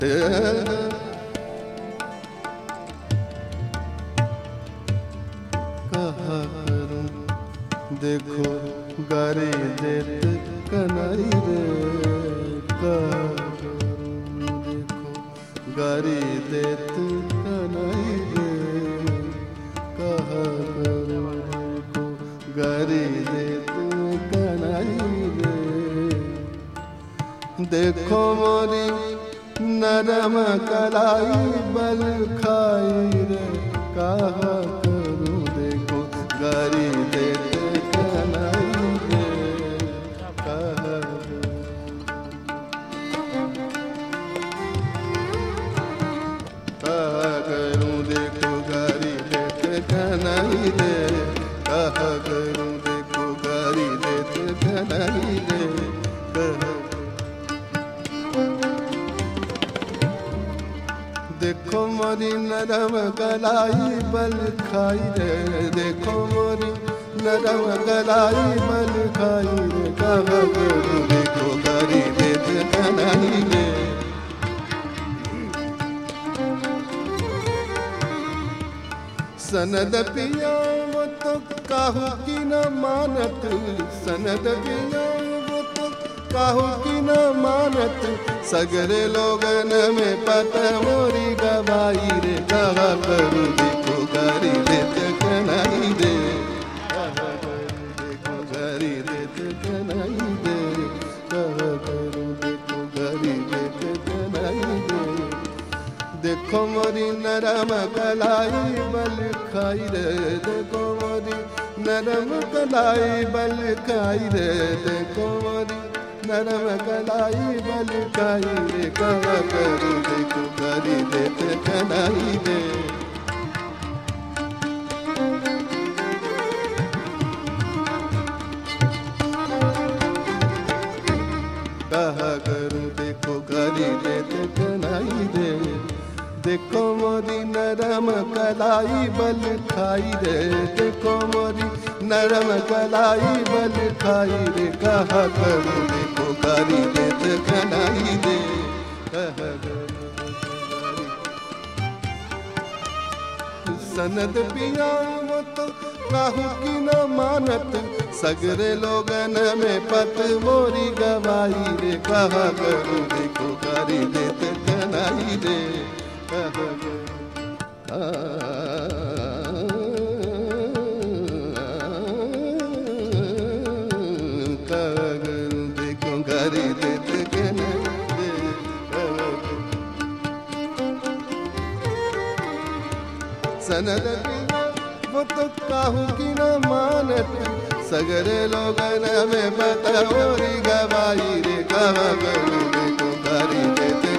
कहा करूं देखो गारी देत कनाई रे, कहा करूं देखो गारी देत कनाई रे, कहा करूं देखो गारी देत कनाई रे। देखो मोरी नरम कलाई बल खाई रे, कहा करूं देखो गारी देते कनाई रे, कहा करूं देखो गारी देते कनाई रे, कहा करूं देखो गारी देते कनाई रे, कहा देखो मोरी नरम कलाई बल खाई रे, देखो मोरी नरम कलाई बल खाई रे, कहा करूं देखो गारी देते कनाई रे। सनद पिया वो तो काहू की न मानत, सनद पिया वो तो काहू की न मानत, सगरे लोगन में पत मोरी गवाई रे, कहा करूं देखो गारी देते कनाई रे, कहा करूं देखो गारी देते कनाई रे, कहा करूं देखो गारी देते कनाई रे। देखो मोरी नरम कलाई बल खाई रे, देखो मोरी नरम कलाई बल खाई रे, देखो मोरी नरम कलाई बल खाई रे, कहा करूं देखो गारी देते कनाई रे। कहा करूं देखो गारी देते कनाई रे। देखो मोरी नरम कलाई बल खाई रे, देखो मोरी नरम कलाई बल खाई रे, कहा करूं देखो गारी देते कनाई रे, कहा करूं सनद पिया वो तो काहू की न मानत, सगरे लोगन में पत मोरी गवाई रे, कहा करूं देखो गारी देते कनाई रे, कहा करूं देखो गारी देते कनाई रे, सनद पिया वो तो काहू की न मानत, सगरे लोगन में पत मोरी गवाई रे, कहा करूं देखो गारी देते